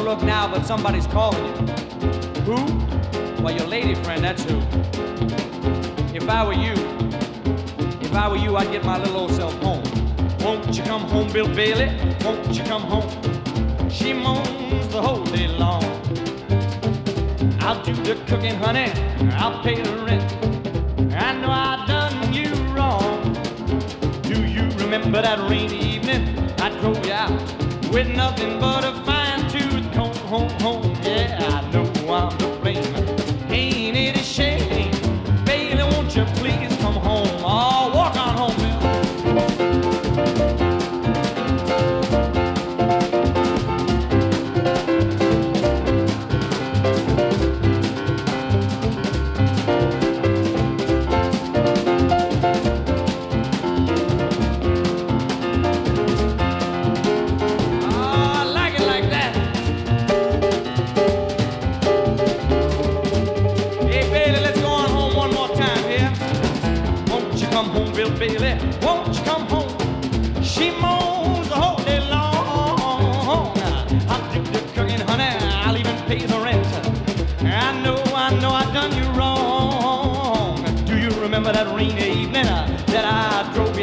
look now, but somebody's calling you. Who? Well, your lady friend, that's who. If I were you, I'd get my little old self home. Won't you come home, Bill Bailey? Won't you come home? She moans the whole day long. I'll do the cooking, honey. I'll pay the rent. I know I done you wrong. Do you remember that rainy evening? I drove you out with nothing but a fine-tooth comb. Home. Yeah, I know I'm to blame. Ain't it a shame? Baby, won't you please come home? Oh, walk on home, Bill. Bailey, won't you come home? She moans the whole day long. I'll do the cooking, honey. I'll even pay the rent. I know I done you wrong. Do you remember that rainy evening that I drove